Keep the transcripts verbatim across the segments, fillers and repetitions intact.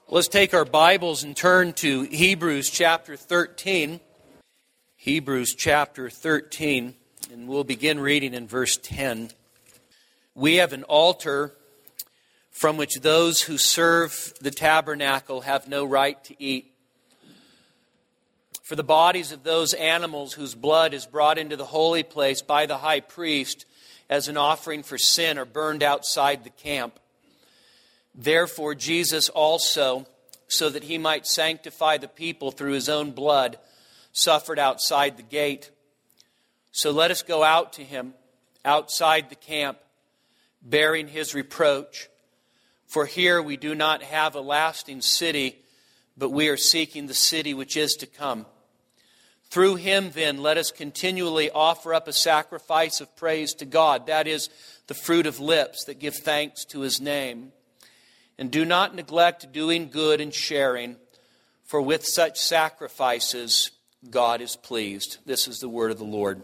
Let's take our Bibles and turn to Hebrews chapter thirteen. Hebrews chapter thirteen, and we'll begin reading in verse ten. We have an altar from which those who serve the tabernacle have no right to eat. For the bodies of those animals whose blood is brought into the holy place by the high priest as an offering for sin are burned outside the camp. Therefore, Jesus also, so that he might sanctify the people through his own blood, suffered outside the gate. So let us go out to him, outside the camp, bearing his reproach. For here we do not have a lasting city, but we are seeking the city which is to come. Through him, then, let us continually offer up a sacrifice of praise to God, that is, the fruit of lips that give thanks to his name. And do not neglect doing good and sharing, for with such sacrifices God is pleased. This is the word of the Lord.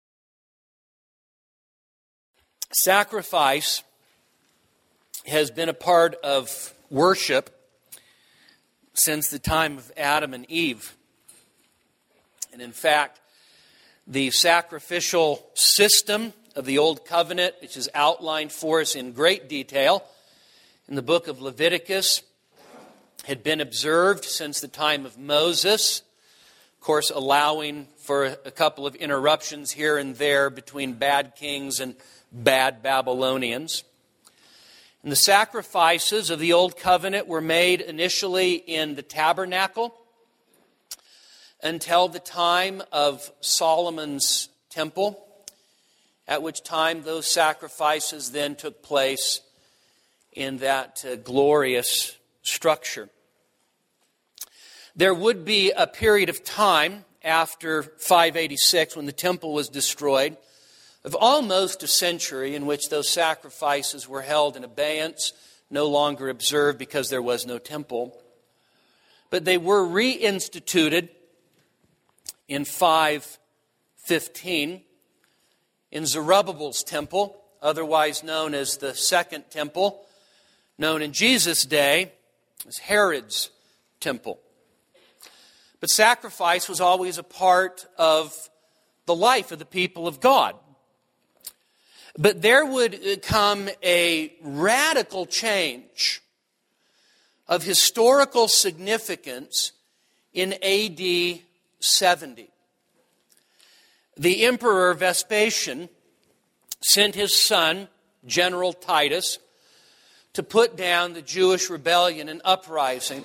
Sacrifice has been a part of worship since the time of Adam and Eve. And in fact, the sacrificial system of the Old Covenant, which is outlined for us in great detail in the book of Leviticus, had been observed since the time of Moses, of course allowing for a couple of interruptions here and there between bad kings and bad Babylonians. And the sacrifices of the Old Covenant were made initially in the tabernacle until the time of Solomon's temple, at which time those sacrifices then took place in that uh, glorious structure. There would be a period of time after five eighty-six, when the temple was destroyed, of almost a century in which those sacrifices were held in abeyance, no longer observed because there was no temple. But they were reinstituted in five fifteen in Zerubbabel's temple, otherwise known as the Second Temple, known in Jesus' day as Herod's temple. But sacrifice was always a part of the life of the people of God. But there would come a radical change of historical significance in A D seventy. The Emperor Vespasian sent his son, General Titus, to put down the Jewish rebellion and uprising.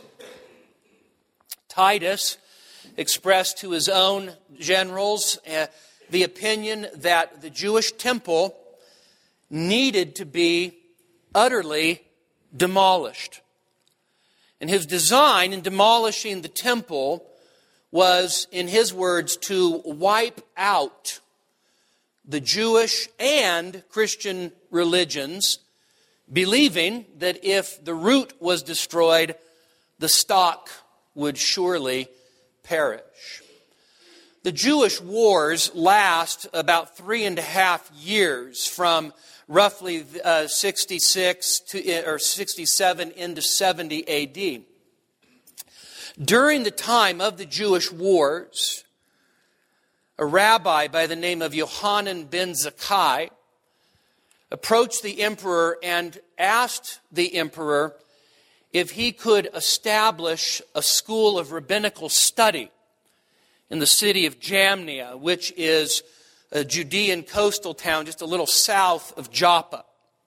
Titus expressed to his own generals uh, the opinion that the Jewish temple needed to be utterly demolished. And his design in demolishing the temple was, in his words, to wipe out the Jewish and Christian religions, believing that if the root was destroyed, the stock would surely perish. The Jewish wars last about three and a half years, from roughly uh, sixty-six to or sixty-seven into seventy A D. During the time of the Jewish wars, a rabbi by the name of Yohanan ben Zakkai approached the emperor and asked the emperor if he could establish a school of rabbinical study in the city of Jamnia, which is a Judean coastal town just a little south of Joppa.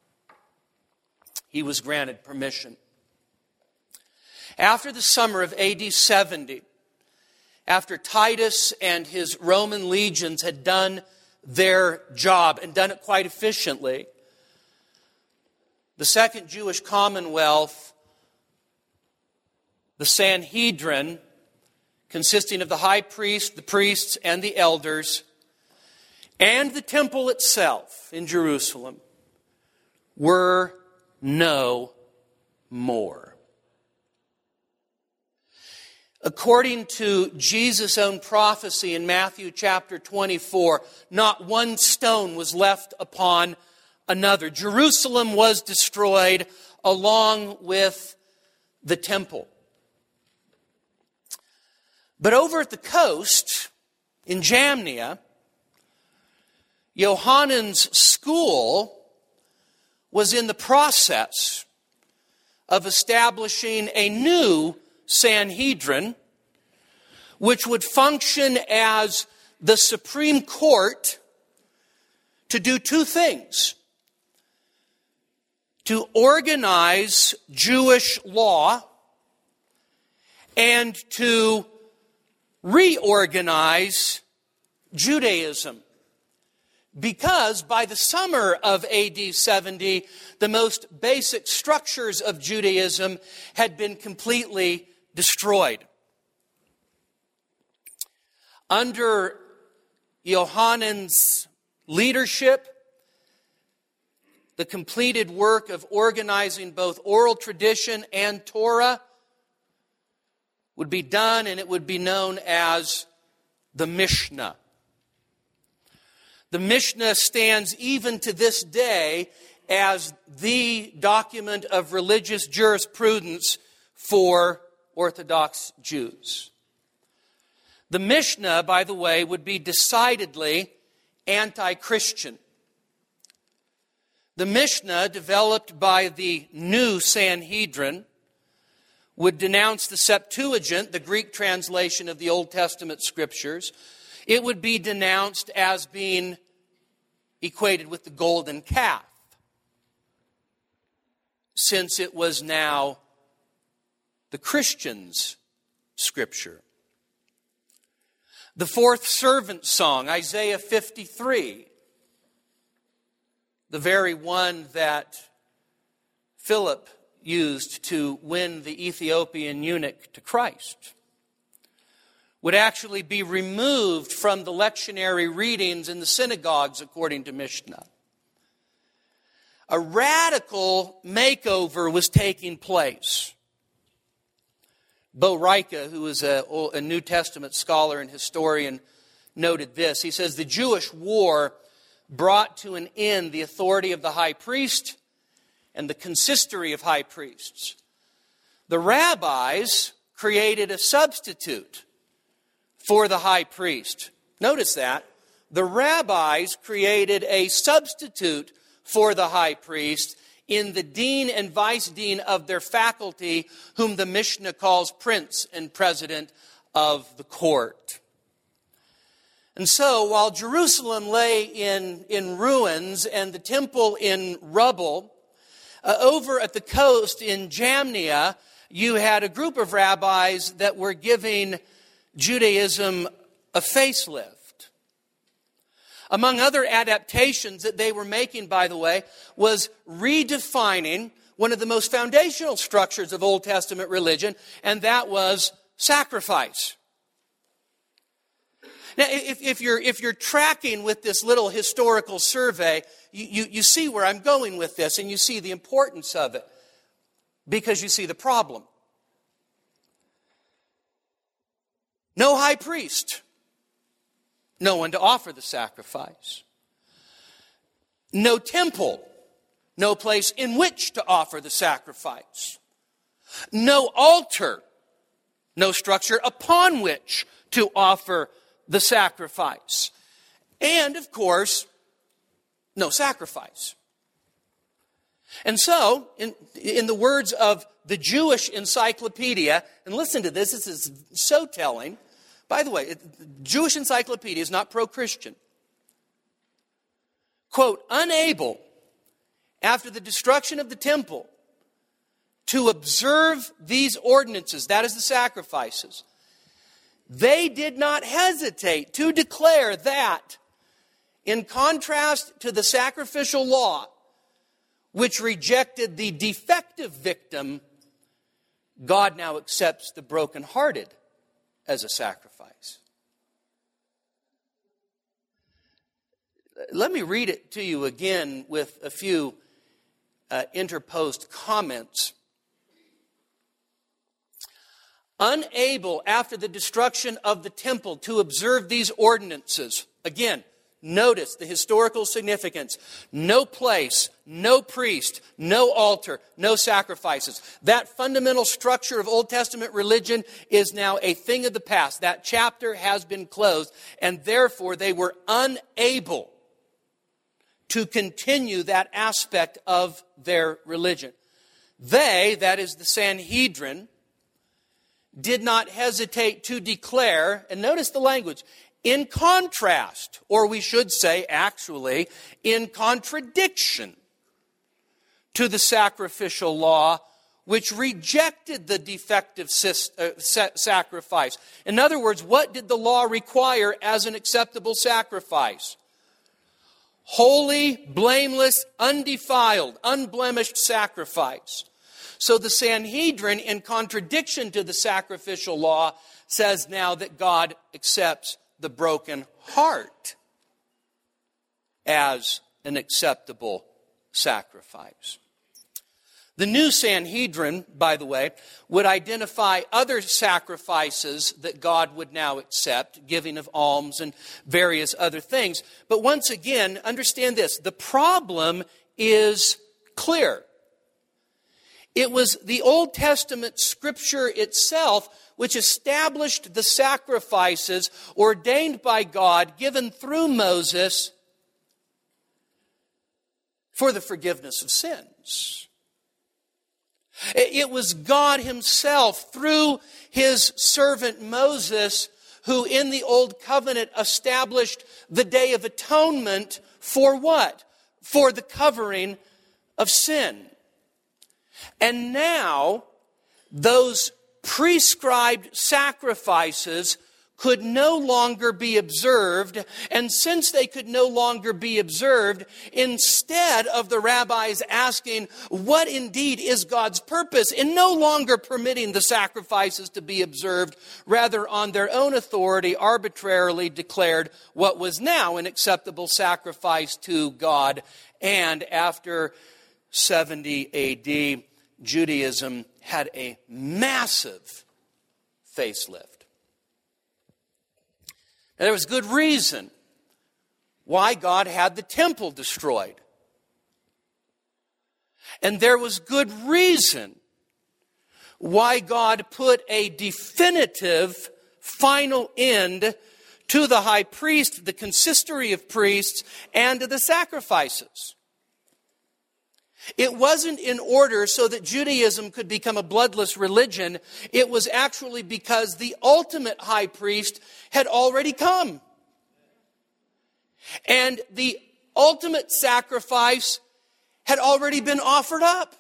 He was granted permission. After the summer of A D seventy, after Titus and his Roman legions had done their job and done it quite efficiently, the Second Jewish Commonwealth, the Sanhedrin, consisting of the high priest, the priests, and the elders, and the temple itself in Jerusalem, were no more. According to Jesus' own prophecy in Matthew chapter twenty-four, not one stone was left upon another. Jerusalem was destroyed along with the temple. But over at the coast, in Jamnia, Yohanan's school was in the process of establishing a new Sanhedrin, which would function as the Supreme Court to do two things: to organize Jewish law and to reorganize Judaism. Because by the summer of A D seventy, the most basic structures of Judaism had been completely destroyed. Under Yohanan's leadership, the completed work of organizing both oral tradition and Torah would be done, and it would be known as the Mishnah. The Mishnah stands even to this day as the document of religious jurisprudence for Orthodox Jews. The Mishnah, by the way, would be decidedly anti-Christian. The Mishnah, developed by the new Sanhedrin, would denounce the Septuagint, the Greek translation of the Old Testament scriptures. It would be denounced as being equated with the golden calf, since it was now the Christians' scripture. The fourth servant song, Isaiah fifty-three, the very one that Philip used to win the Ethiopian eunuch to Christ, would actually be removed from the lectionary readings in the synagogues, according to Mishnah. A radical makeover was taking place. Bo Rika, who is a, a New Testament scholar and historian, noted this. He says, the Jewish war brought to an end the authority of the high priest and the consistory of high priests. The rabbis created a substitute for the high priest. Notice that. The rabbis created a substitute for the high priest in the dean and vice dean of their faculty, whom the Mishnah calls prince and president of the court. And so, while Jerusalem lay in, in ruins and the temple in rubble, uh, over at the coast in Jamnia, you had a group of rabbis that were giving Judaism a facelift. Among other adaptations that they were making, by the way, was redefining one of the most foundational structures of Old Testament religion, and that was sacrifice. Now, if, if you're if you're tracking with this little historical survey, you, you, you see where I'm going with this, and you see the importance of it, because you see the problem. No high priest. No one to offer the sacrifice. No temple. No place in which to offer the sacrifice. No altar. No structure upon which to offer the sacrifice. And, of course, no sacrifice. And so, in, in the words of the Jewish Encyclopedia, and listen to this, this is so telling. By the way, it, Jewish Encyclopedia is not pro-Christian. Quote, unable, after the destruction of the temple, to observe these ordinances, that is the sacrifices, they did not hesitate to declare that, in contrast to the sacrificial law, which rejected the defective victim, God now accepts the brokenhearted as a sacrifice. Let me read it to you again with a few uh, interposed comments. Unable, after the destruction of the temple, to observe these ordinances. Again, Notice the historical significance. No place, no priest, no altar, no sacrifices. That fundamental structure of Old Testament religion is now a thing of the past. That chapter has been closed, and therefore they were unable to continue that aspect of their religion. They, that is the Sanhedrin, did not hesitate to declare, and notice the language, in contrast, or we should say actually, in contradiction to the sacrificial law, which rejected the defective sacrifice. In other words, what did the law require as an acceptable sacrifice? Holy, blameless, undefiled, unblemished sacrifice. So the Sanhedrin, in contradiction to the sacrificial law, says now that God accepts the broken heart as an acceptable sacrifice. The new Sanhedrin, by the way, would identify other sacrifices that God would now accept, giving of alms and various other things. But once again, understand this, the problem is clear. It was the Old Testament scripture itself which established the sacrifices ordained by God, given through Moses, for the forgiveness of sins. It was God himself, through his servant Moses, who in the Old Covenant established the Day of Atonement for what? For the covering of sin. And now, those prescribed sacrifices could no longer be observed, and since they could no longer be observed, instead of the rabbis asking what indeed is God's purpose in no longer permitting the sacrifices to be observed, rather on their own authority arbitrarily declared what was now an acceptable sacrifice to God. And after seventy A D, Judaism had a massive facelift. And there was good reason why God had the temple destroyed. And there was good reason why God put a definitive final end to the high priest, the consistory of priests, and to the sacrifices. It wasn't in order so that Judaism could become a bloodless religion. It was actually because the ultimate high priest had already come. And the ultimate sacrifice had already been offered up.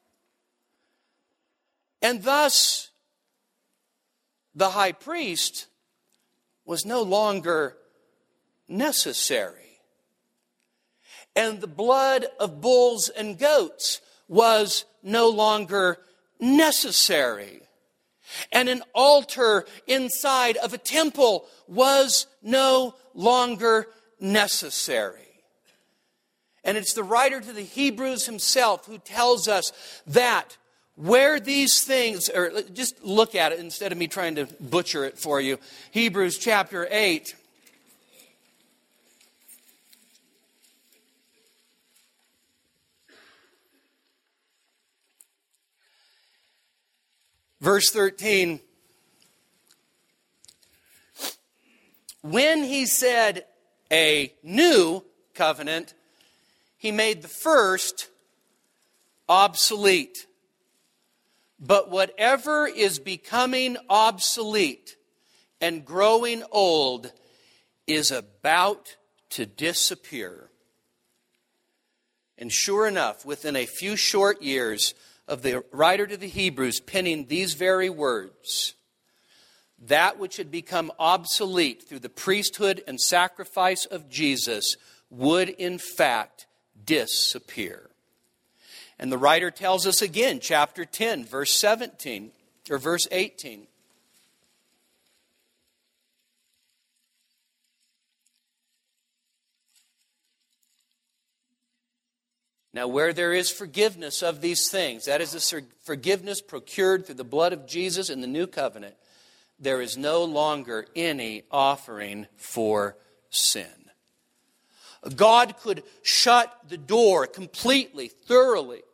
And thus, the high priest was no longer necessary. And the blood of bulls and goats was no longer necessary. And an altar inside of a temple was no longer necessary. And it's the writer to the Hebrews himself who tells us that where these things, or just look at it instead of me trying to butcher it for you. Hebrews chapter eight. Verse thirteen, when he said a new covenant, he made the first obsolete. But whatever is becoming obsolete and growing old is about to disappear. And sure enough, within a few short years of the writer to the Hebrews penning these very words, that which had become obsolete through the priesthood and sacrifice of Jesus would in fact disappear. And the writer tells us again, chapter ten, verse seventeen, or verse eighteen. Now, where there is forgiveness of these things, that is the forgiveness procured through the blood of Jesus in the new covenant, there is no longer any offering for sin. God could shut the door completely, thoroughly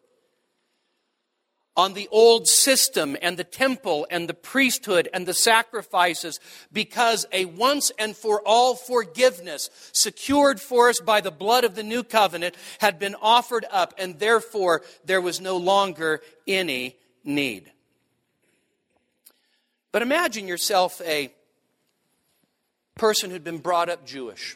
on the old system and the temple and the priesthood and the sacrifices, because a once and for all forgiveness secured for us by the blood of the new covenant had been offered up, and therefore there was no longer any need. But imagine yourself a person who'd been brought up Jewish.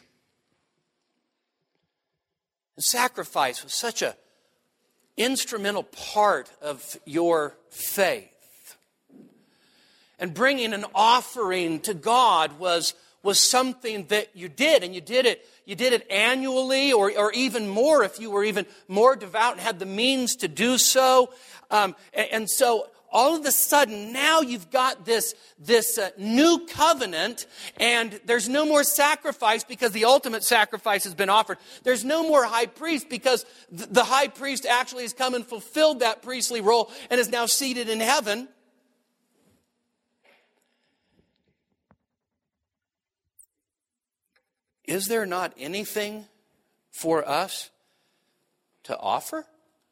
And sacrifice was such a instrumental part of your faith. And bringing an offering to God was, was something that you did, and you did it you did it annually, or, or even more if you were even more devout and had the means to do so. Um, and, and so all of a sudden, now you've got this, this uh, new covenant, and there's no more sacrifice because the ultimate sacrifice has been offered. There's no more high priest because th- the high priest actually has come and fulfilled that priestly role and is now seated in heaven. Is there not anything for us to offer?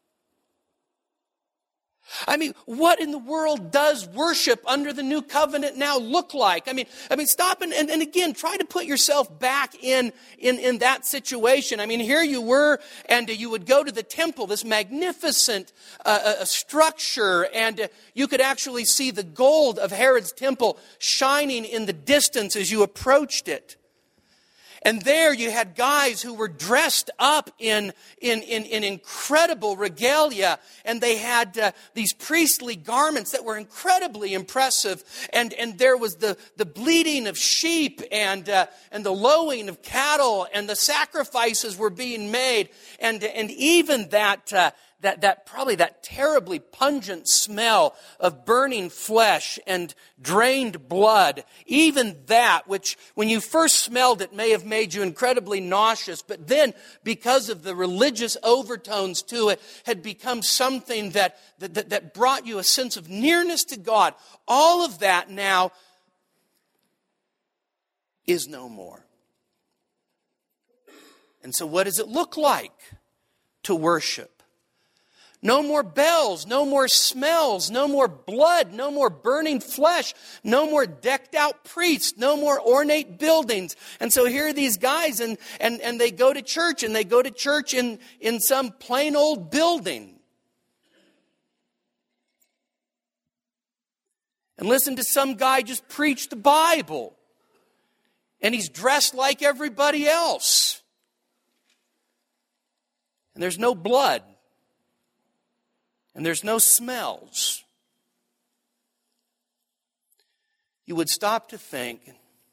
I mean, what in the world does worship under the new covenant now look like? I mean, I mean, stop and, and, and again, try to put yourself back in, in, in that situation. I mean, here you were, and uh, you would go to the temple, this magnificent uh, uh, structure, and uh, you could actually see the gold of Herod's temple shining in the distance as you approached it. And there you had guys who were dressed up in, in, in, in incredible regalia. And they had uh, these priestly garments that were incredibly impressive. And, and there was the, the bleating of sheep and, uh, and the lowing of cattle. And the sacrifices were being made. And, and even that... Uh, That, that probably that terribly pungent smell of burning flesh and drained blood, even that, which when you first smelled it may have made you incredibly nauseous, but then because of the religious overtones to it, had become something that, that, that brought you a sense of nearness to God. All of that now is no more. And so what does it look like to worship? No more bells, no more smells, no more blood, no more burning flesh, no more decked out priests, no more ornate buildings. And so here are these guys, and, and, and they go to church, and they go to church in, in some plain old building. And listen to some guy just preach the Bible. And he's dressed like everybody else. And there's no blood. And there's no smells. You would stop to think,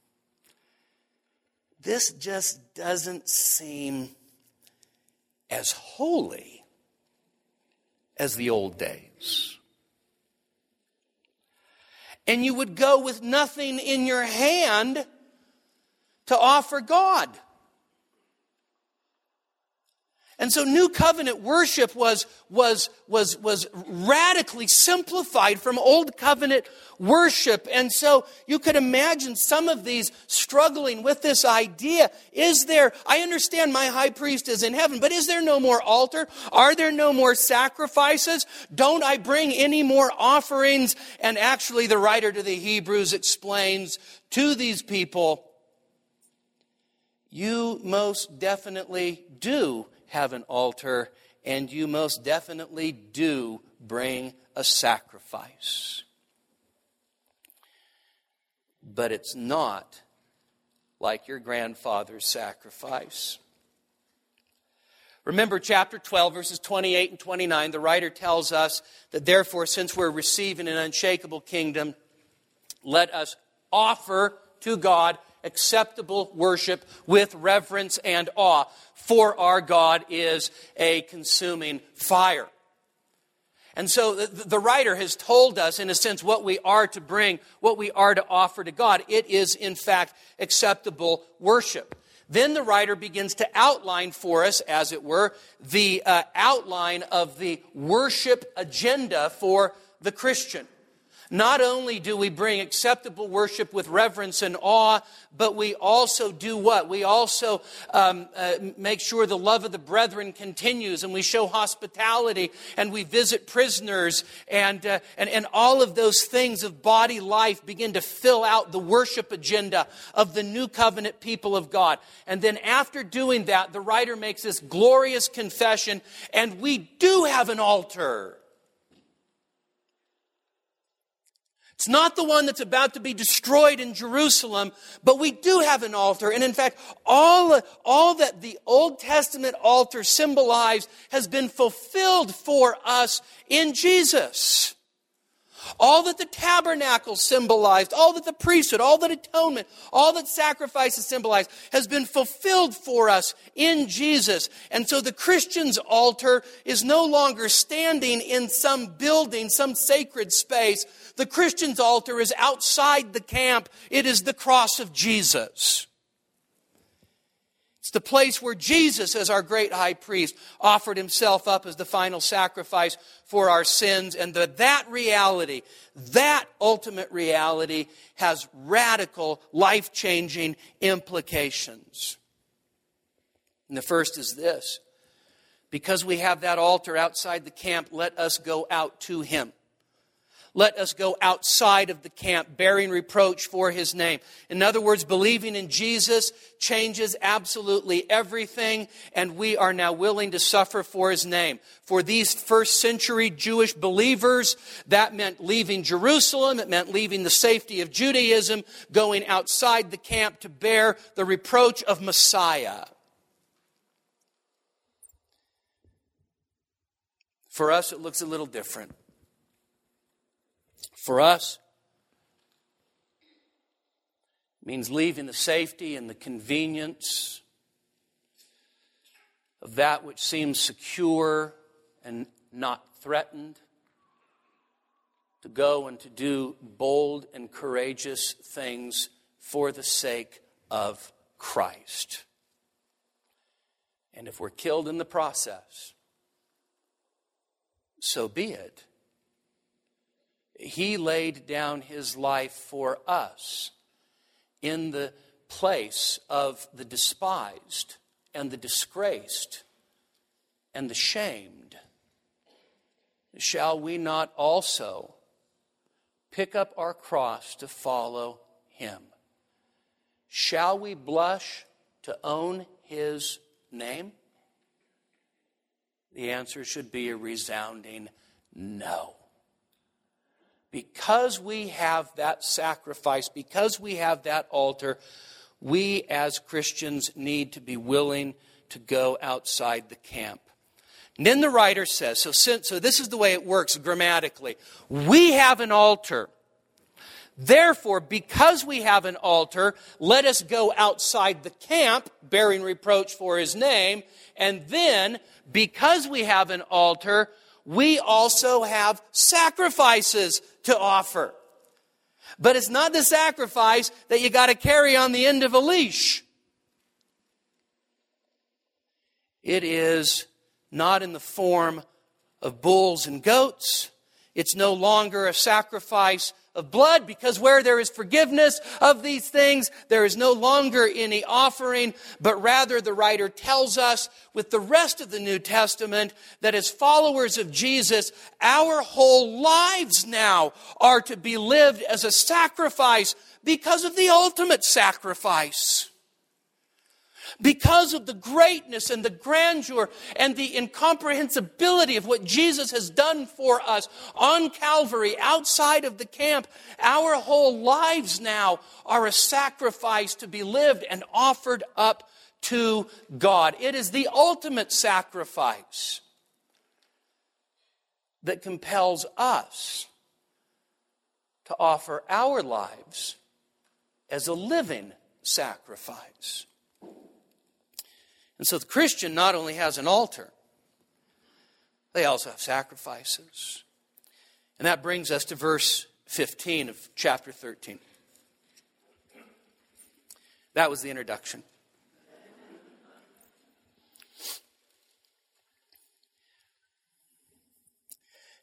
this just doesn't seem as holy as the old days. And you would go with nothing in your hand to offer God. And so New Covenant worship was, was, was, was radically simplified from Old Covenant worship. And so you could imagine some of these struggling with this idea. Is there, I understand my high priest is in heaven, but is there no more altar? Are there no more sacrifices? Don't I bring any more offerings? And actually the writer to the Hebrews explains to these people, you most definitely do have an altar, and you most definitely do bring a sacrifice. But it's not like your grandfather's sacrifice. Remember chapter twelve, verses twenty-eight and twenty-nine, the writer tells us that therefore, since we're receiving an unshakable kingdom, let us offer to God acceptable worship with reverence and awe, for our God is a consuming fire. And so the, the writer has told us, in a sense, what we are to bring, what we are to offer to God. It is, in fact, acceptable worship. Then the writer begins to outline for us, as it were, the uh, outline of the worship agenda for the Christian. Not only do we bring acceptable worship with reverence and awe, but we also do what? We also um, uh, make sure the love of the brethren continues, and we show hospitality, and we visit prisoners, and, uh, and, and all of those things of body life begin to fill out the worship agenda of the new covenant people of God. And then after doing that, the writer makes this glorious confession, and we do have an altar. It's not the one that's about to be destroyed in Jerusalem, but we do have an altar. And in fact, all, all that the Old Testament altar symbolized has been fulfilled for us in Jesus. All that the tabernacle symbolized, all that the priesthood, all that atonement, all that sacrifices symbolized has been fulfilled for us in Jesus. And so the Christian's altar is no longer standing in some building, some sacred space. The Christian's altar is outside the camp. It is the cross of Jesus. It's the place where Jesus, as our great high priest, offered himself up as the final sacrifice for our sins. And that that reality, that ultimate reality, has radical, life-changing implications. And the first is this. Because we have that altar outside the camp, let us go out to him. Let us go outside of the camp, bearing reproach for his name. In other words, believing in Jesus changes absolutely everything, and we are now willing to suffer for his name. For these first century Jewish believers, that meant leaving Jerusalem. It meant leaving the safety of Judaism, going outside the camp to bear the reproach of Messiah. For us, it looks a little different. For us, it means leaving the safety and the convenience of that which seems secure and not threatened, to go and to do bold and courageous things for the sake of Christ. And if we're killed in the process, so be it. He laid down his life for us in the place of the despised and the disgraced and the shamed. Shall we not also pick up our cross to follow him? Shall we blush to own his name? The answer should be a resounding no. Because we have that sacrifice, because we have that altar, we as Christians need to be willing to go outside the camp. And then the writer says, so, since, so this is the way it works grammatically. We have an altar. Therefore, because we have an altar, let us go outside the camp, bearing reproach for his name. And then, because we have an altar, we also have sacrifices to offer. But it's not the sacrifice that you got to carry on the end of a leash. It is not in the form of bulls and goats. It's no longer a sacrifice of blood, because where there is forgiveness of these things, there is no longer any offering, but rather the writer tells us with the rest of the New Testament that as followers of Jesus, our whole lives now are to be lived as a sacrifice because of the ultimate sacrifice. Because of the greatness and the grandeur and the incomprehensibility of what Jesus has done for us on Calvary, outside of the camp, our whole lives now are a sacrifice to be lived and offered up to God. It is the ultimate sacrifice that compels us to offer our lives as a living sacrifice. And so the Christian not only has an altar, they also have sacrifices. And that brings us to verse fifteen of chapter thirteen. That was the introduction.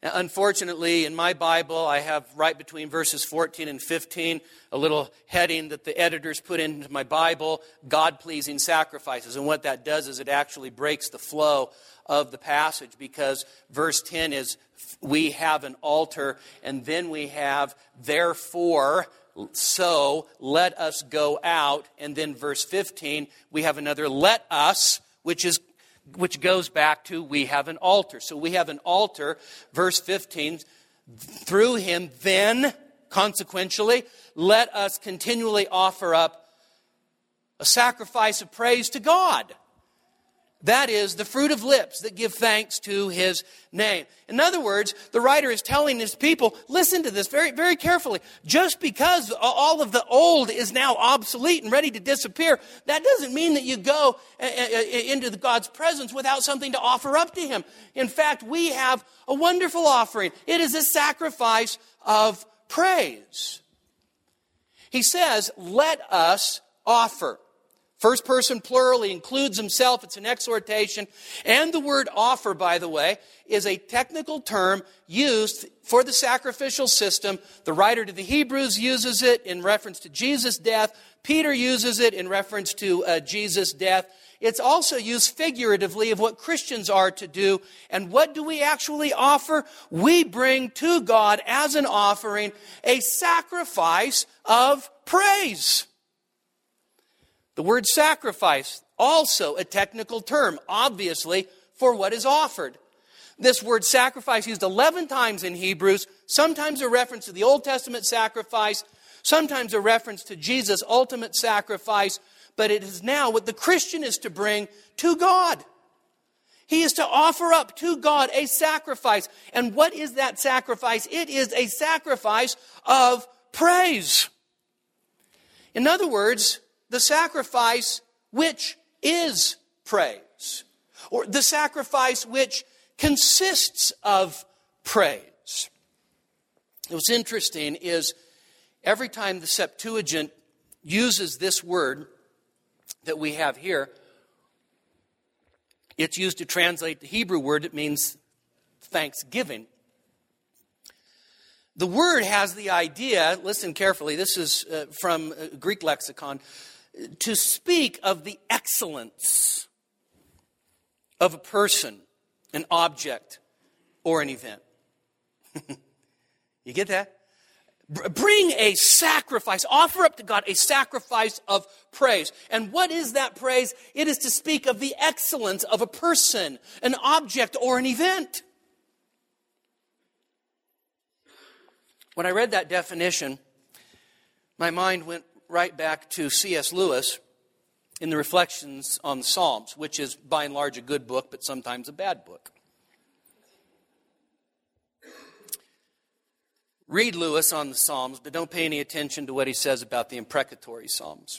Unfortunately, in my Bible, I have right between verses fourteen and fifteen a little heading that the editors put into my Bible, God-pleasing sacrifices. And what that does is it actually breaks the flow of the passage, because verse ten is, we have an altar, and then we have, therefore, so let us go out. And then verse fifteen, we have another let us, which is which goes back to we have an altar. So we have an altar, verse fifteen, through him, then, consequentially, let us continually offer up a sacrifice of praise to God. That is the fruit of lips that give thanks to his name. In other words, the writer is telling his people, listen to this very, very carefully. Just because all of the old is now obsolete and ready to disappear, that doesn't mean that you go into God's presence without something to offer up to him. In fact, we have a wonderful offering. It is a sacrifice of praise. He says, let us offer. First person plural, he includes himself. It's an exhortation. And the word offer, by the way, is a technical term used for the sacrificial system. The writer to the Hebrews uses it in reference to Jesus' death. Peter uses it in reference to uh, Jesus' death. It's also used figuratively of what Christians are to do. And what do we actually offer? We bring to God as an offering a sacrifice of praise. The word sacrifice, also a technical term, obviously, for what is offered. This word sacrifice used eleven times in Hebrews, sometimes a reference to the Old Testament sacrifice, sometimes a reference to Jesus' ultimate sacrifice, but it is now what the Christian is to bring to God. He is to offer up to God a sacrifice. And what is that sacrifice? It is a sacrifice of praise. In other words, the sacrifice which is praise, or the sacrifice which consists of praise. What's interesting is every time the Septuagint uses this word that we have here, it's used to translate the Hebrew word that means thanksgiving. The word has the idea, listen carefully, this is uh, from a Greek lexicon, to speak of the excellence of a person, an object, or an event. You get that? Bring a sacrifice, offer up to God a sacrifice of praise. And what is that praise? It is to speak of the excellence of a person, an object, or an event. When I read that definition, my mind went right back to C S Lewis in the Reflections on the Psalms, which is by and large a good book, but sometimes a bad book. Read Lewis on the Psalms, but don't pay any attention to what he says about the imprecatory Psalms.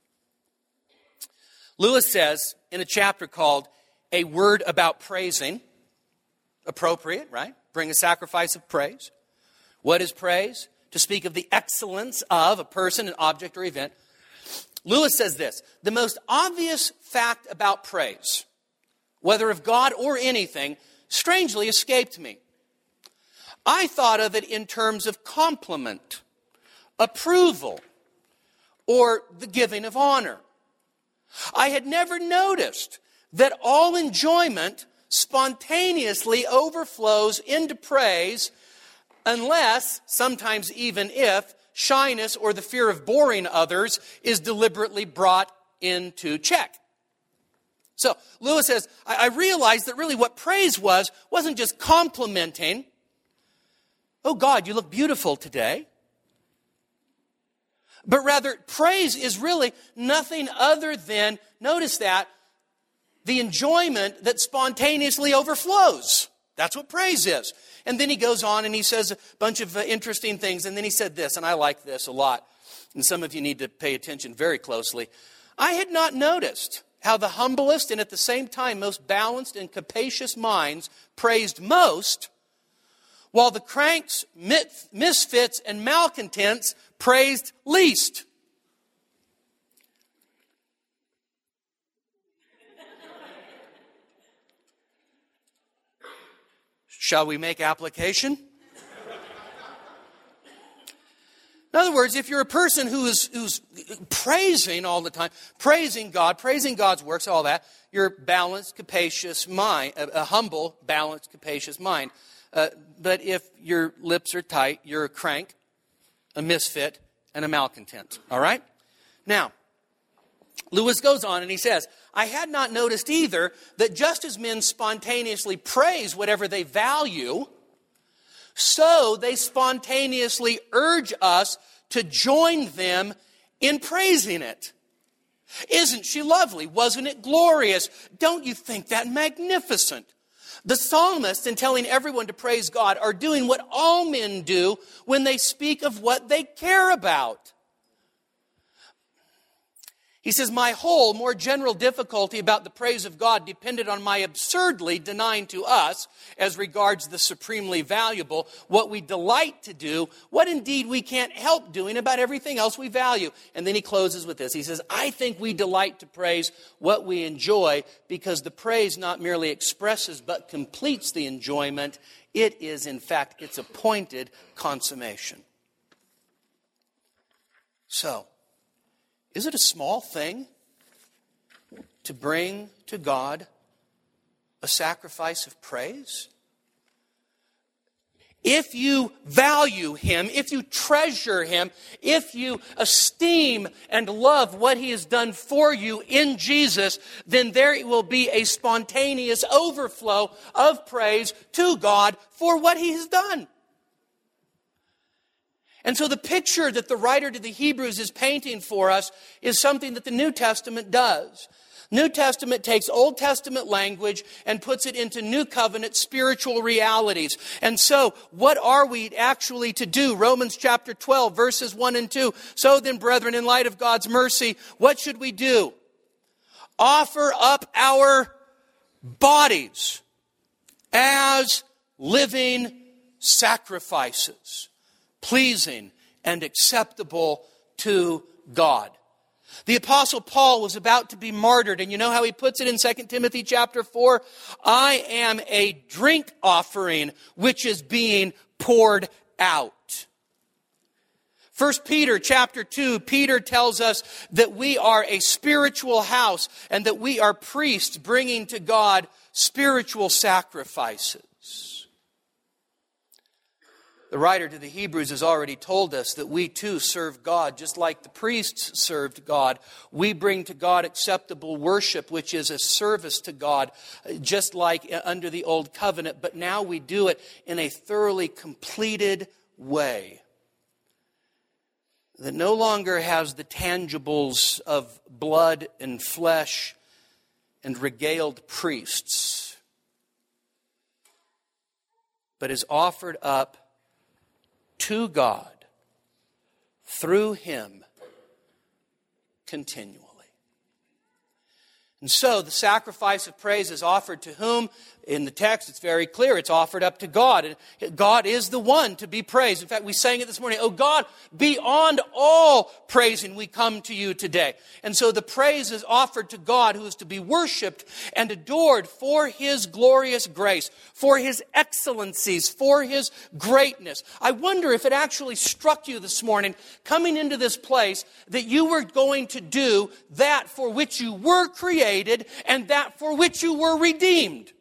Lewis says in a chapter called A Word About Praising, appropriate, right? Bring a sacrifice of praise. What is praise? To speak of the excellence of a person, an object, or event. Lewis says this: the most obvious fact about praise, whether of God or anything, strangely escaped me. I thought of it in terms of compliment, approval, or the giving of honor. I had never noticed that all enjoyment spontaneously overflows into praise unless, sometimes even if, shyness or the fear of boring others is deliberately brought into check. So Lewis says, I, I realized that really what praise was wasn't just complimenting. Oh God, you look beautiful today. But rather, praise is really nothing other than, notice that, the enjoyment that spontaneously overflows. That's what praise is. And then he goes on and he says a bunch of uh, interesting things. And then he said this, and I like this a lot. And some of you need to pay attention very closely. I had not noticed how the humblest and at the same time most balanced and capacious minds praised most, while the cranks, misfits, and malcontents praised least. Shall we make application? In other words, if you're a person who is who's praising all the time, praising God, praising God's works, all that, you're balanced, capacious mind, a, a humble, balanced, capacious mind. Uh, but if your lips are tight, you're a crank, a misfit, and a malcontent. All right? Now, Lewis goes on and he says, I had not noticed either that just as men spontaneously praise whatever they value, so they spontaneously urge us to join them in praising it. Isn't she lovely? Wasn't it glorious? Don't you think that magnificent? The psalmists, in telling everyone to praise God, are doing what all men do when they speak of what they care about. He says, my whole, more general difficulty about the praise of God depended on my absurdly denying to us, as regards the supremely valuable, what we delight to do, what indeed we can't help doing about everything else we value. And then he closes with this. He says, I think we delight to praise what we enjoy because the praise not merely expresses but completes the enjoyment. It is, in fact, its appointed consummation. So, is it a small thing to bring to God a sacrifice of praise? If you value Him, if you treasure Him, if you esteem and love what He has done for you in Jesus, then there will be a spontaneous overflow of praise to God for what He has done. And so the picture that the writer to the Hebrews is painting for us is something that the New Testament does. New Testament takes Old Testament language and puts it into New Covenant spiritual realities. And so, what are we actually to do? Romans chapter twelve, verses one and two. So then, brethren, in light of God's mercy, what should we do? Offer up our bodies as living sacrifices, pleasing and acceptable to God. The Apostle Paul was about to be martyred, and you know how he puts it in Second Timothy chapter four? I am a drink offering which is being poured out. First Peter chapter two, Peter tells us that we are a spiritual house and that we are priests bringing to God spiritual sacrifices. The writer to the Hebrews has already told us that we too serve God just like the priests served God. We bring to God acceptable worship, which is a service to God, just like under the Old Covenant. But now we do it in a thoroughly completed way that no longer has the tangibles of blood and flesh and regaled priests, but is offered up to God through Him continually. And so the sacrifice of praise is offered to whom? In the text, it's very clear. It's offered up to God. And God is the one to be praised. In fact, we sang it this morning. Oh God, beyond all praising, we come to you today. And so the praise is offered to God, who is to be worshipped and adored for His glorious grace, for His excellencies, for His greatness. I wonder if it actually struck you this morning, coming into this place, that you were going to do that for which you were created and that for which you were redeemed.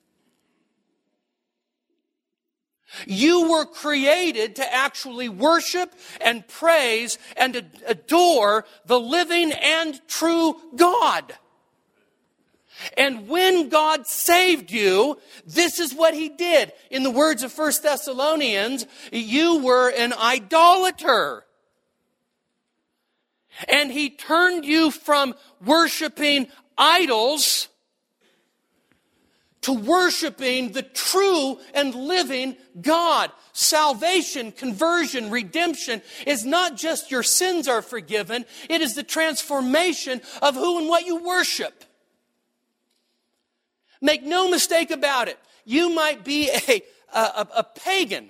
You were created to actually worship and praise and adore the living and true God. And when God saved you, this is what He did. In the words of First Thessalonians, you were an idolater. And He turned you from worshiping idols to worshiping the true and living God. Salvation, conversion, redemption is not just your sins are forgiven. It is the transformation of who and what you worship. Make no mistake about it. You might be a, a, a pagan.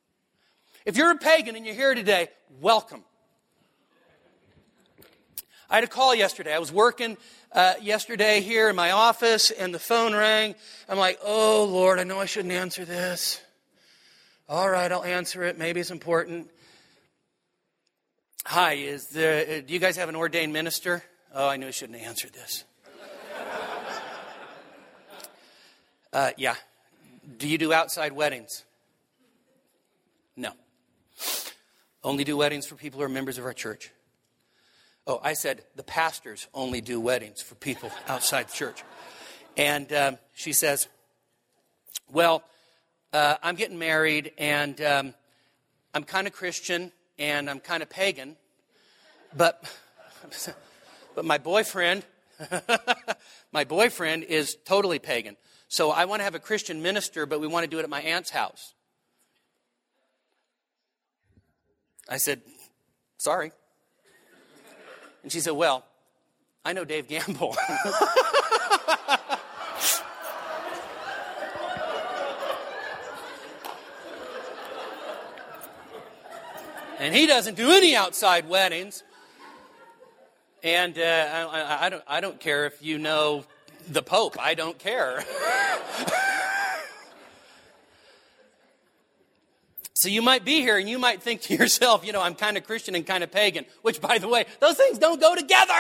If you're a pagan and you're here today, welcome. I had a call yesterday. I was working uh, yesterday here in my office, and the phone rang. I'm like, oh, Lord, I know I shouldn't answer this. All right, I'll answer it. Maybe it's important. Hi, is there, do you guys have an ordained minister? Oh, I knew I shouldn't have answered this. uh, yeah. Do you do outside weddings? No. Only do weddings for people who are members of our church. Oh, I said the pastors only do weddings for people outside the church. And um, she says, well, uh, I'm getting married, and um, I'm kind of Christian, and I'm kind of pagan, but but my boyfriend, my boyfriend is totally pagan. So I want to have a Christian minister, but we want to do it at my aunt's house. I said, sorry. And she said, well, I know Dave Gamble. And he doesn't do any outside weddings. And uh, I, I, don't, I don't care if you know the Pope. I don't care. So you might be here and you might think to yourself, you know, I'm kind of Christian and kind of pagan. Which, by the way, those things don't go together.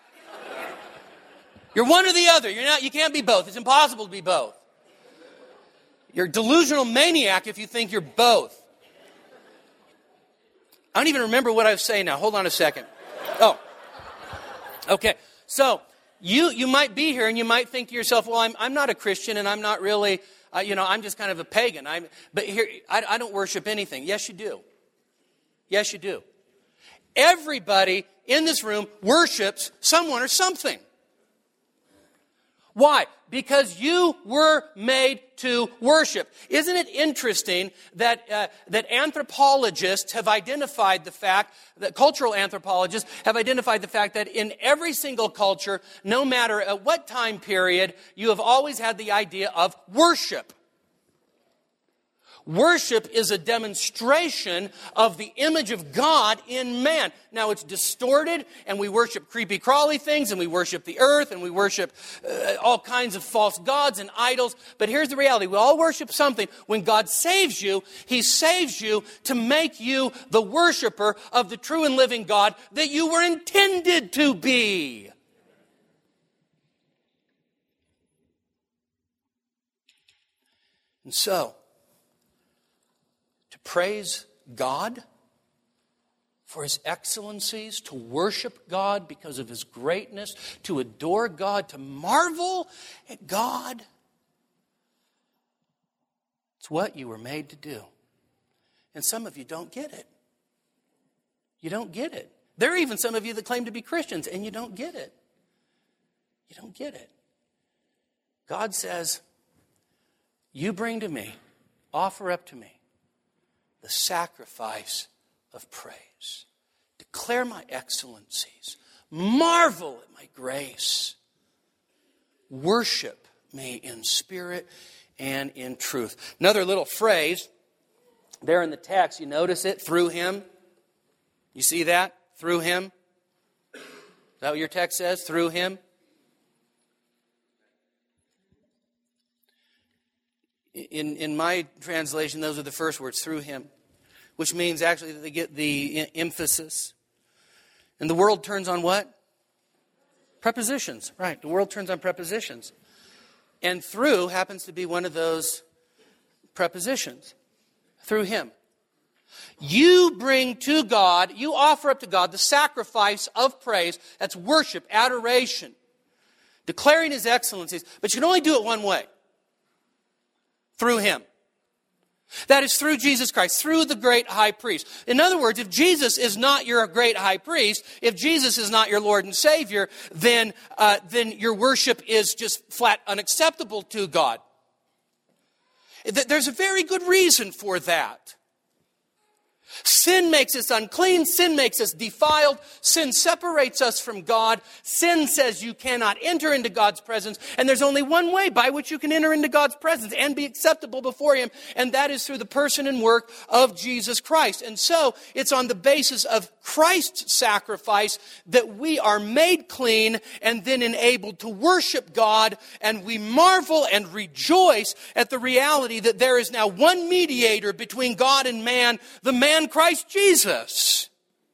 You're one or the other. You're not. You can't be both. It's impossible to be both. You're a delusional maniac if you think you're both. I don't even remember what I was saying now. Hold on a second. Oh. Okay. So you you might be here and you might think to yourself, well, I'm I'm not a Christian and I'm not really, uh, you know, I'm just kind of a pagan. I'm, but here, I, I don't worship anything. Yes, you do. Yes, you do. Everybody in this room worships someone or something. Why? Because you were made to worship. Isn't it interesting that uh, that anthropologists have identified the fact, that cultural anthropologists have identified the fact that in every single culture, no matter at what time period, you have always had the idea of worship. Worship is a demonstration of the image of God in man. Now, it's distorted, and we worship creepy crawly things, and we worship the earth, and we worship uh, all kinds of false gods and idols. But here's the reality. We all worship something. When God saves you, He saves you to make you the worshiper of the true and living God that you were intended to be. And so, praise God for His excellencies, to worship God because of His greatness, to adore God, to marvel at God. It's what you were made to do. And some of you don't get it. You don't get it. There are even some of you that claim to be Christians, and you don't get it. You don't get it. God says, you bring to me, offer up to me, the sacrifice of praise. Declare my excellencies. Marvel at my grace. Worship me in spirit and in truth. Another little phrase there in the text, you notice it? Through Him. You see that? Through Him. Is that what your text says? Through Him. In in my translation, those are the first words, through Him, which means actually that they get the emphasis. And the world turns on what? Prepositions, right. The world turns on prepositions. And through happens to be one of those prepositions. Through Him. You bring to God, you offer up to God the sacrifice of praise. That's worship, adoration, declaring His excellencies. But you can only do it one way. Through Him. That is through Jesus Christ, through the great high priest. In other words, if Jesus is not your great high priest, if Jesus is not your Lord and Savior, then, uh, then your worship is just flat unacceptable to God. There's a very good reason for that. Sin makes us unclean. Sin makes us defiled. Sin separates us from God. Sin says you cannot enter into God's presence. And there's only one way by which you can enter into God's presence and be acceptable before Him. And that is through the person and work of Jesus Christ. And so it's on the basis of Christ's sacrifice that we are made clean and then enabled to worship God. And we marvel and rejoice at the reality that there is now one mediator between God and man, the man Christ Jesus.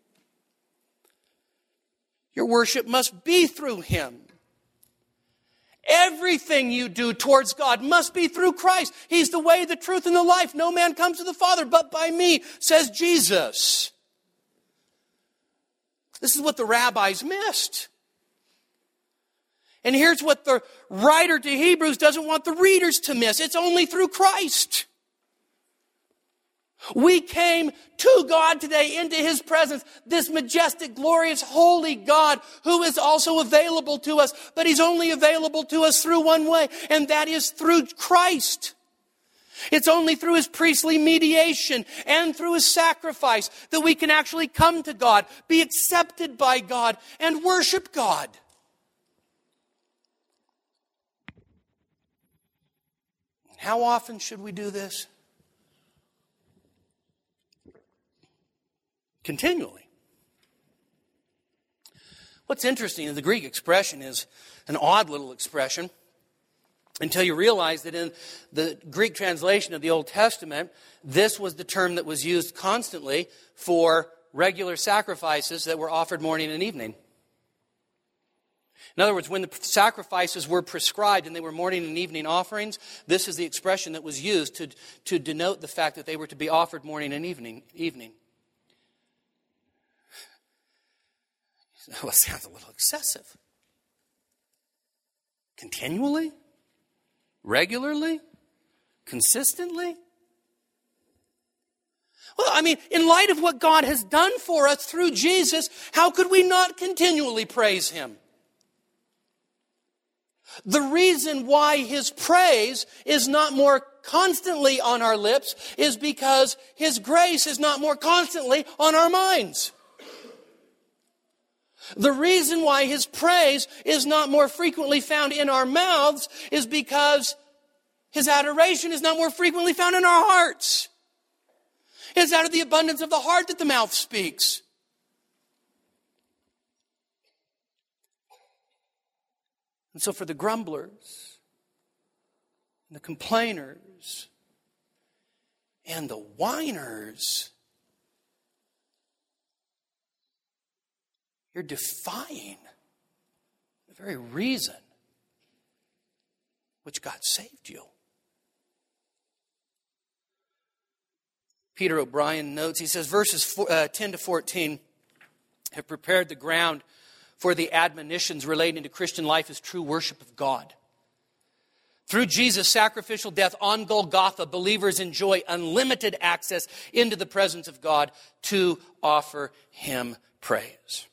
Your worship must be through Him. Everything you do towards God must be through Christ. He's the way, the truth, and the life. No man comes to the Father but by me, says Jesus. This is what the rabbis missed. And here's what the writer to Hebrews doesn't want the readers to miss. It's only through Christ. We came to God today, into His presence, this majestic, glorious, holy God who is also available to us. But He's only available to us through one way, and that is through Christ. It's only through His priestly mediation and through His sacrifice that we can actually come to God, be accepted by God, and worship God. How often should we do this? Continually. What's interesting is the Greek expression is an odd little expression until you realize that in the Greek translation of the Old Testament, this was the term that was used constantly for regular sacrifices that were offered morning and evening. In other words, when the sacrifices were prescribed and they were morning and evening offerings, this is the expression that was used to, to denote the fact that they were to be offered morning and evening. evening. Well, it sounds a little excessive. Continually? Regularly? Consistently? Well, I mean, in light of what God has done for us through Jesus, how could we not continually praise Him? The reason why His praise is not more constantly on our lips is because His grace is not more constantly on our minds. The reason why His praise is not more frequently found in our mouths is because His adoration is not more frequently found in our hearts. It's out of the abundance of the heart that the mouth speaks. And so for the grumblers, and the complainers, and the whiners, you're defying the very reason which God saved you. Peter O'Brien notes, he says, verses four, uh, ten to fourteen have prepared the ground for the admonitions relating to Christian life as true worship of God. Through Jesus' sacrificial death on Golgotha, believers enjoy unlimited access into the presence of God to offer Him praise.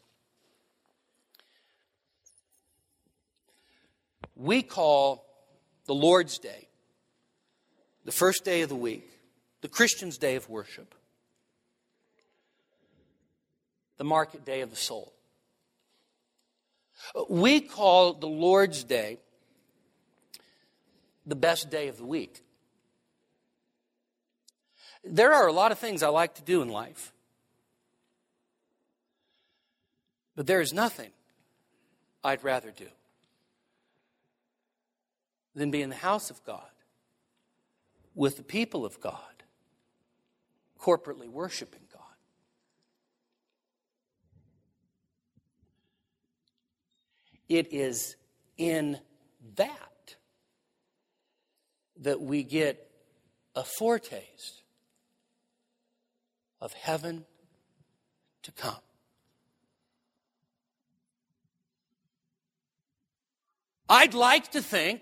We call the Lord's Day, the first day of the week, the Christian's day of worship, the market day of the soul. We call the Lord's Day the best day of the week. There are a lot of things I like to do in life, but there is nothing I'd rather do than be in the house of God, with the people of God, corporately worshiping God. It is in that that we get a foretaste of heaven to come. I'd like to think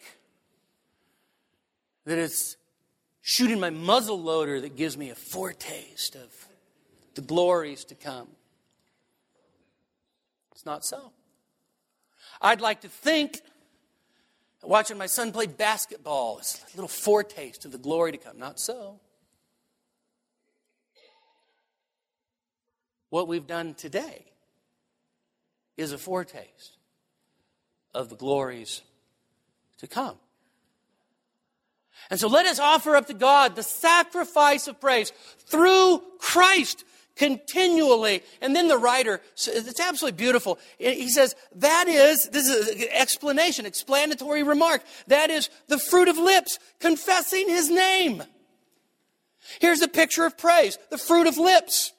that it's shooting my muzzle loader that gives me a foretaste of the glories to come. It's not so. I'd like to think that watching my son play basketball is a little foretaste of the glory to come. Not so. What we've done today is a foretaste of the glories to come. And so let us offer up to God the sacrifice of praise through Christ continually. And then the writer, it's absolutely beautiful. He says, that is, this is an explanation, explanatory remark. That is the fruit of lips, confessing His name. Here's a picture of praise, the fruit of lips.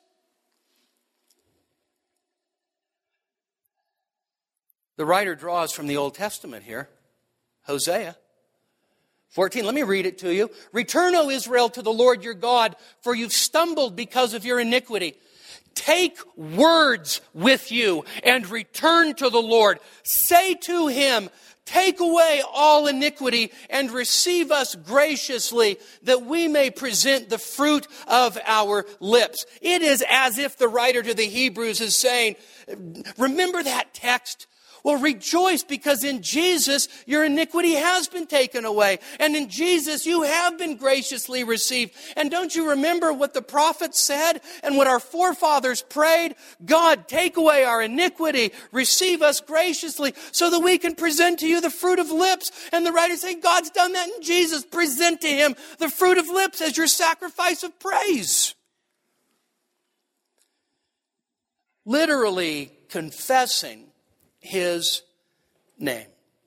The writer draws from the Old Testament here, Hosea fourteen. Let me read it to you. Return, O Israel, to the Lord your God, for you've stumbled because of your iniquity. Take words with you and return to the Lord. Say to Him, take away all iniquity and receive us graciously, that we may present the fruit of our lips. It is as if the writer to the Hebrews is saying, remember that text? Well, rejoice, because in Jesus your iniquity has been taken away. And in Jesus you have been graciously received. And don't you remember what the prophets said and what our forefathers prayed? God, take away our iniquity, receive us graciously, so that we can present to you the fruit of lips. And the writer saying, God's done that in Jesus. Present to Him the fruit of lips as your sacrifice of praise. Literally confessing His name.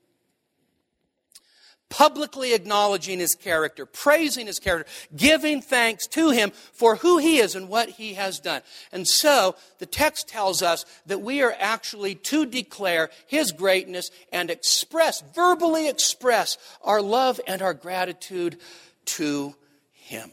Publicly acknowledging His character, praising His character, giving thanks to Him for who He is and what He has done. And so the text tells us that we are actually to declare His greatness and express, verbally express our love and our gratitude to Him.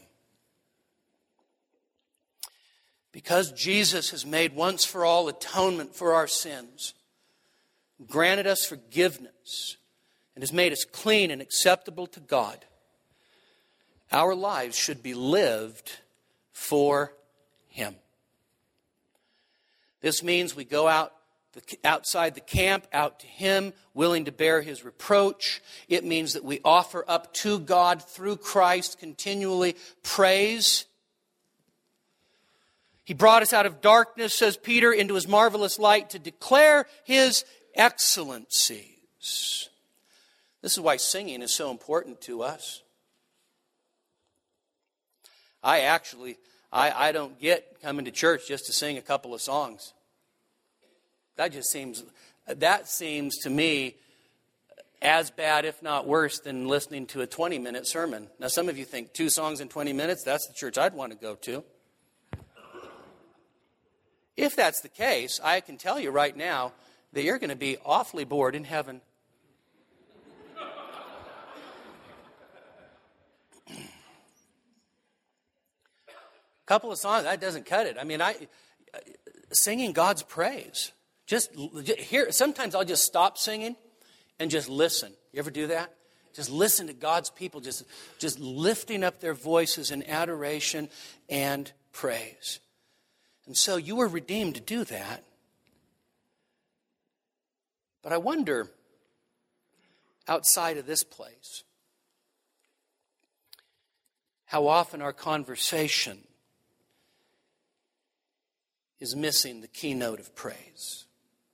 Because Jesus has made once for all atonement for our sins, granted us forgiveness, and has made us clean and acceptable to God, our lives should be lived for Him. This means we go out the, outside the camp, out to Him, willing to bear His reproach. It means that we offer up to God through Christ continually praise. He brought us out of darkness, says Peter, into His marvelous light to declare His excellencies. This is why singing is so important to us. I actually, I, I don't get coming to church just to sing a couple of songs. That just seems, that seems to me as bad, if not worse, than listening to a twenty-minute sermon. Now, some of you think two songs in twenty minutes, that's the church I'd want to go to. If that's the case, I can tell you right now that you're going to be awfully bored in heaven. A couple of songs, that doesn't cut it. I mean, I singing God's praise. Just, just here. Sometimes I'll just stop singing and just listen. You ever do that? Just listen to God's people, just, just lifting up their voices in adoration and praise. And so you were redeemed to do that. But I wonder, outside of this place, how often our conversation is missing the keynote of praise.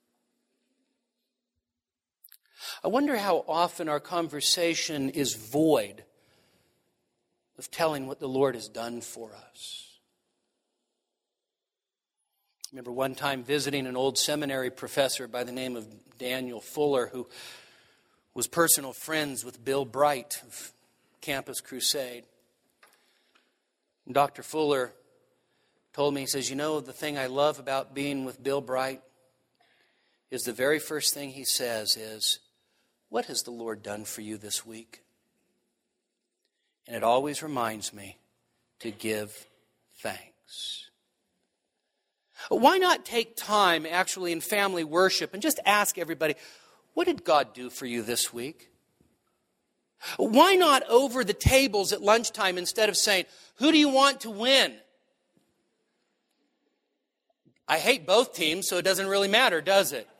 I wonder how often our conversation is void of telling what the Lord has done for us. I remember one time visiting an old seminary professor by the name of Daniel Fuller, who was personal friends with Bill Bright of Campus Crusade. And Doctor Fuller told me, he says, you know, the thing I love about being with Bill Bright is the very first thing he says is, what has the Lord done for you this week? And it always reminds me to give thanks. Why not take time actually in family worship and just ask everybody, what did God do for you this week? Why not over the tables at lunchtime instead of saying, who do you want to win? I hate both teams, so it doesn't really matter, does it?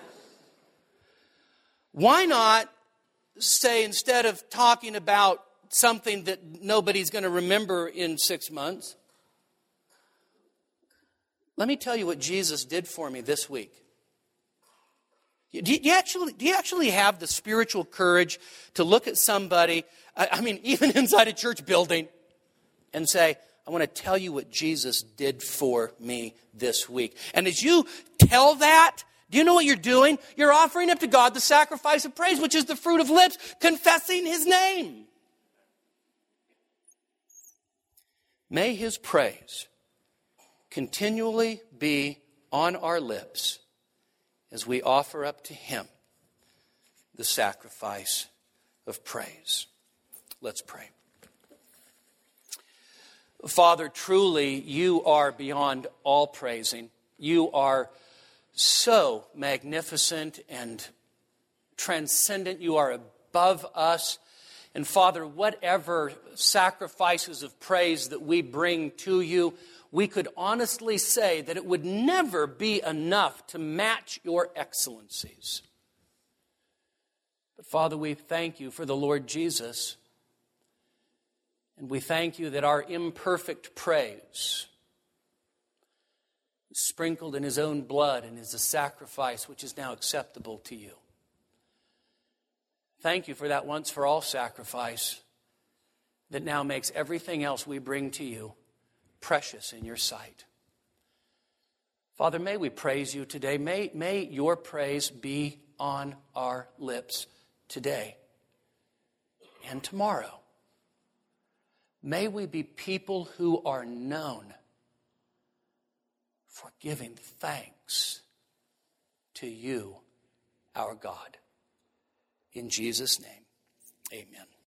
Why not say, instead of talking about something that nobody's going to remember in six months, Let me tell you what Jesus did for me this week. Do you actually, do you actually have the spiritual courage to look at somebody, I mean, even inside a church building, and say, I want to tell you what Jesus did for me this week? And as you tell that, do you know what you're doing? You're offering up to God the sacrifice of praise, which is the fruit of lips, confessing His name. May His praise continually be on our lips as we offer up to Him the sacrifice of praise. Let's pray. Father, truly, you are beyond all praising. You are so magnificent and transcendent. You are above us. And Father, whatever sacrifices of praise that we bring to you, we could honestly say that it would never be enough to match your excellencies. But Father, we thank you for the Lord Jesus. And we thank you that our imperfect praise is sprinkled in His own blood and is a sacrifice which is now acceptable to you. Thank you for that once for all sacrifice that now makes everything else we bring to you precious in your sight. Father, may we praise you today. May, may your praise be on our lips today and tomorrow. May we be people who are known for giving thanks to you, our God. In Jesus' name, amen.